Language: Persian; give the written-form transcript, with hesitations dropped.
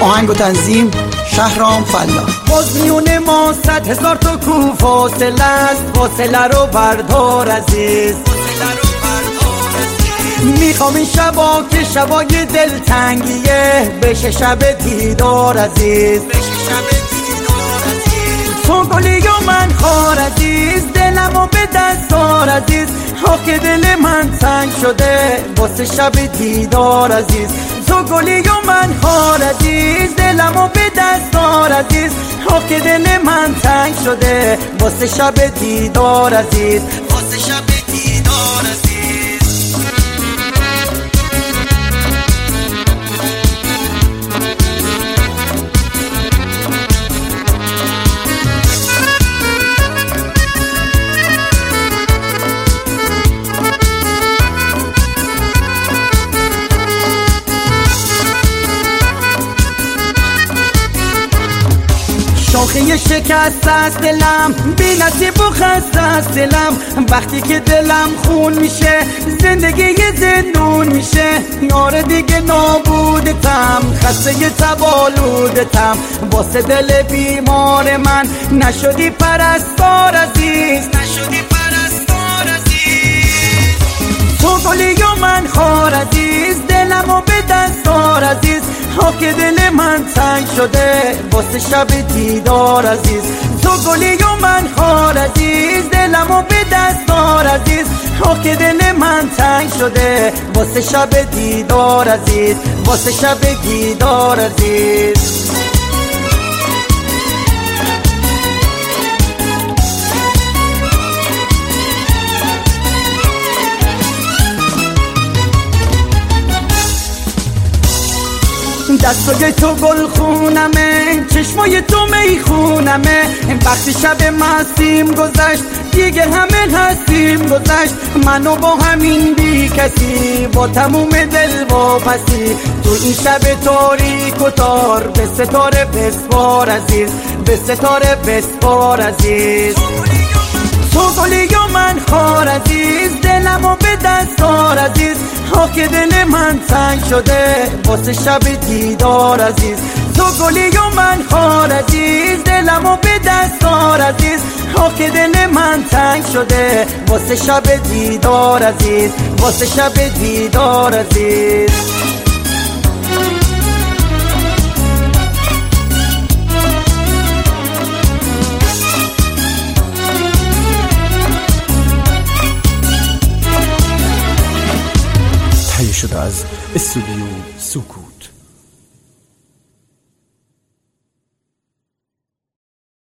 آهنگ و تنظیم شهرام فلاح. باز میونه ما 100,000 تا کو فاصله است، فاصله رو بردار عزیز. میخوام این شبا که شبای دلتنگیه بشه شب دیدار عزیز. تو گلی و من خار عزیز، دلمو به دست دار عزیز. که دل من تنگ شده واسه شب دیدار عزیز. تو گلی و من خار عزیز، دلمو به دست دار عزیز. که دل من تنگ شده واسه شب دیدار عزیز، واسه شب دیدار عزیز. شاخه شکست از دلم، بی نصیب و خسته از دلم. وقتی که دلم خون میشه زندگی زندون میشه. یار دیگه نابودتم، خسته تبالودتم. واسه دل بیمار من نشدی پرستار عزیز، نشدی پرستار عزیز. تو گلی و من خار عزیز، دلمو به دست دار عزیز. که دل من تنگ شده واسه شب دیدار عزیز. تو گلی و من خار عزیز، دلمو به دست دار عزیز. که دل من تنگ شده واسه شب دیدار عزیز، واسه شب دیدار عزیز. دستای تو گل خونمه، چشمای تو می خونمه. وقتی شب مستیم گذشت دیگه همه هستیم گذشت. منو با همین بی کسی با تموم دل واپسی. تو این شب تاریک و تار به ستاره بسپار عزیز، به ستاره بسپار عزیز. تو گلی و من خار عزیز، دلمو به دست دار عزیز. که دل من تنگ شده واسه شب دیدار عزیز. تو گلی و من خار عزیز، دلمو به دست دار عزیز. که دل من تنگ شده واسه شب دیدار عزیز، واسه شب دیدار عزیز. تهیه شده از استودیو سکوت.